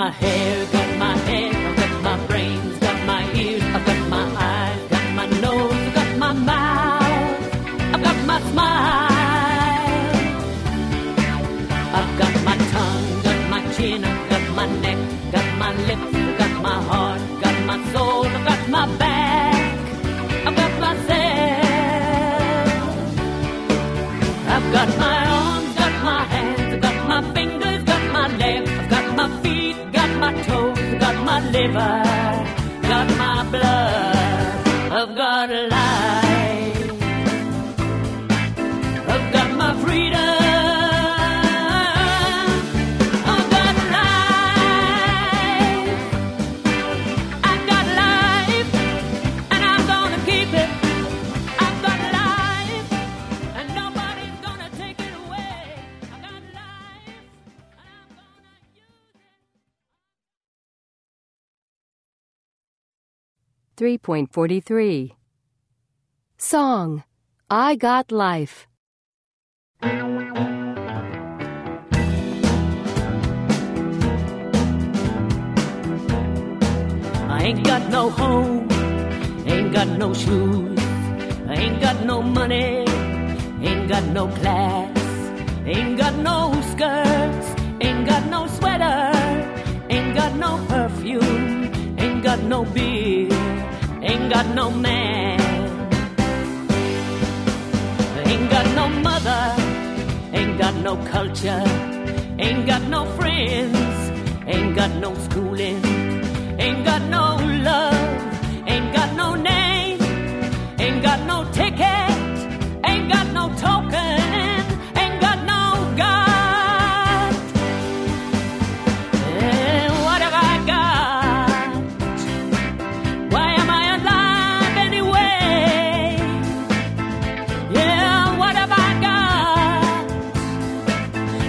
my hair, got my head, I've got my brains, got my ears, I've got my eyes, got my nose, I've got my mouth, I've got my smile. I've got my tongue, got my chin, I've got my neck, got my lips, I've got my heart, got my soul, I've got my back, I've got myself. I've got my arms, got my hands, I've got my fingers, got my legs, I've got my feet, got my toes, I've got my liver, got my blood, I've got a life, I've got my freedom. .43 Song, I Got Life. I ain't got no home, ain't got no shoes, I ain't got no money, ain't got no class, ain't got no skirts, ain't got no sweater, ain't got no perfume, ain't got no beer, ain't got no man, ain't got no mother, ain't got no culture, ain't got no friends, ain't got no schooling, ain't got no love, ain't got no name, ain't got no ticket, ain't got no token.